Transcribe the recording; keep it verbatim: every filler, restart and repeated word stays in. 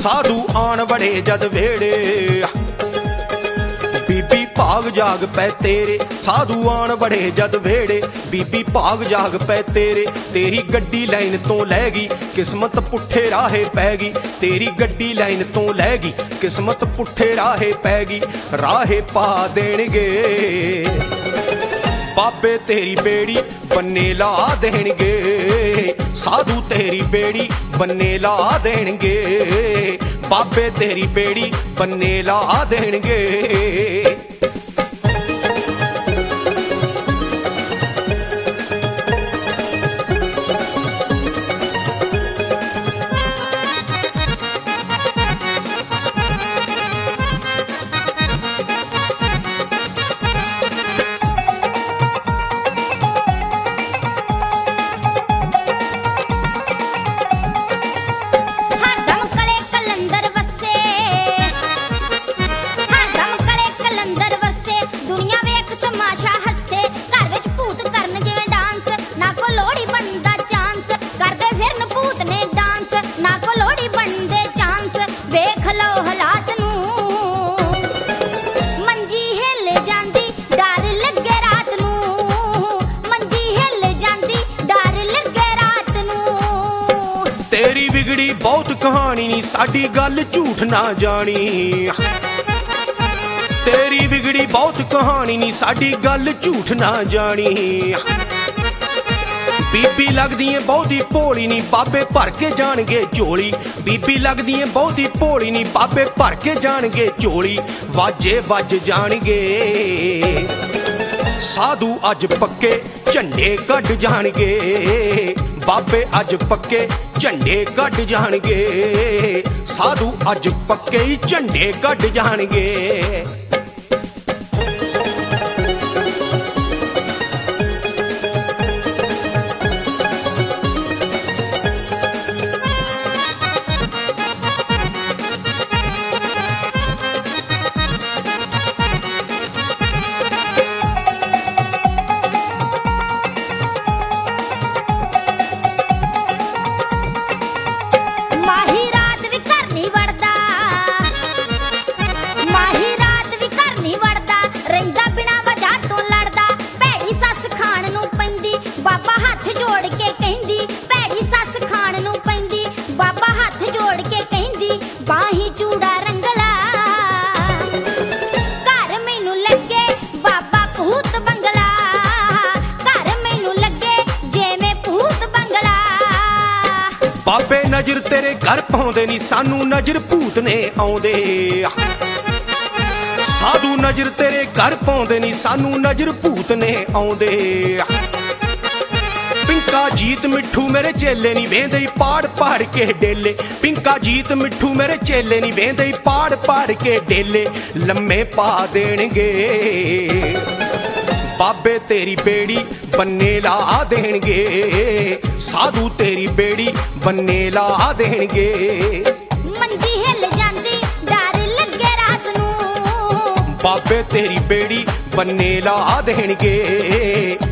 साधु आन बड़े जद वेड़े बीबी भाग जाग पै तेरे। साधु आन बड़े जद वेड़े बीबी भाग जाग पै तेरे। तेरी गड्डी लाइन तो लैगी किस्मत पुट्ठे राहे पैगी। तेरी गड्डी लाइन तो लैगी किस्मत पुट्ठे राहे पैगी। राहे पा देणगे बाबे तेरी बेड़ी बन्ने ला देणगे। साधु तेरी बेड़ी बन्ने ला देणगे। बाबे तेरी बेड़ी बन्ने ला देणगे। तेरी बिगड़ी बहुत कहानी नी साडी गल झूठ ना जानी। तेरी बिगड़ी बहुत कहानी नी साडी गल झूठ ना जानी। बीबी लगदी है बहुती भोली नी बाबे भर के जाणगे झोली। बीबी लगदी है बहुती भोली नी बाबे भर के जाणगे झोली। वाजे वज जाणगे साधु अज पक्के झंडे कढ जाणगे। बाबे अज पक्के झंडे कढ जाणगे। साधु अज पक्के ही झंडे कढ जाणगे। बाबे नजर तेरे घर पाउंदे नी सानू नजर भूत ने आउंदे। साधु नजर तेरे घर पाउंदे नी सानू नजर भूत ने आउंदे। पिंका जीत मिठू मेरे चेले नी वेंदे पाड़ पाड़ के डेले। पिंका जीत मिठू मेरे चेले नी वेंदे पाड़ पाड़ के डेले। लम्मे पा देणगे बाबे तेरी बेड़ी बन्ने ला देणगे। साधु तेरी बेड़ी बन्ने ला देणगे। मंजी हिल जांदी डर लगे रात नू। बाबे तेरी बेड़ी बन्ने ला देणगे।